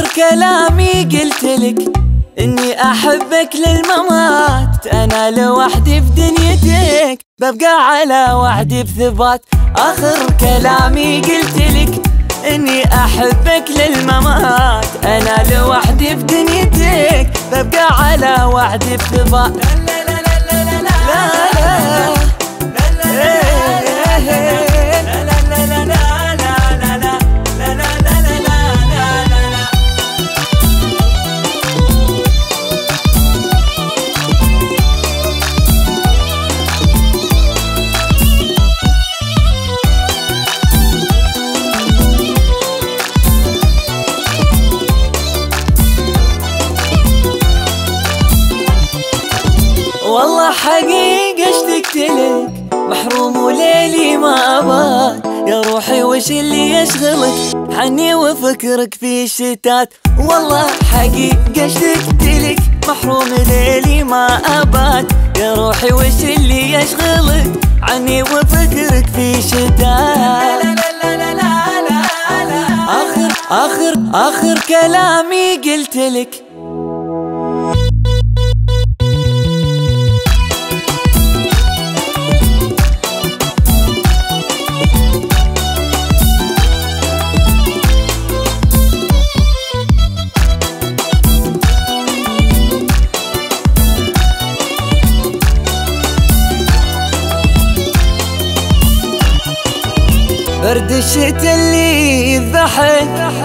آخر كلامي قلتلك إني أحبك للممات. أنا لوحدي في دنيتك ببقى على وعدي بثبات. آخر كلامي قلتلك إني أحبك للممات. أنا لوحدي في دنيتك ببقى على وعدي بثبات. لا لا لا لا لا لا والله حقيقة اشتقتلك محروم وليلي ما أبات. يا روحي وش اللي يشغلك عني وفكرك في الشتات. والله حقيقة اشتقتلك محروم ليلي ما أبات. يا روحي وش اللي يشغلك عني وفكرك في الشتات. آخر كلامي قلتلك برد الشتا اللي يضحك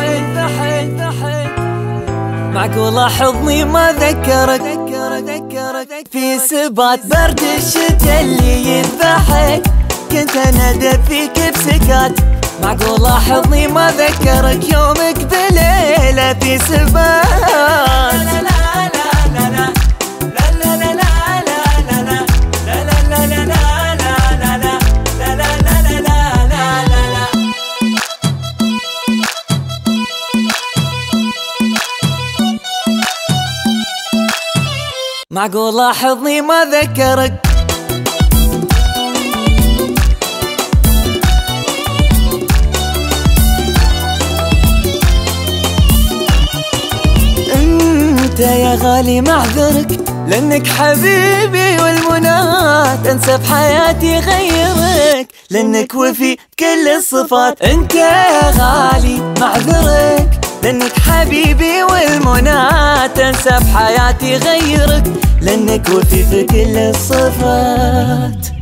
معقولة حضني ما ذكرك في سبات. برد الشتا اللي يضحك كنت انادى فيك بسكات. معقولة حضني ما ذكرك يومك بليلة في سبات. معقولة حضني ما ذكرك. انت يا غالي معذرك لانك حبيبي والمنات. انسى بحياتي غيرك لانك وفي كل الصفات. انت يا غالي معذرك لانك حبيبي والمنات. انسى بحياتي غيرك لانك وفي كل الصفات.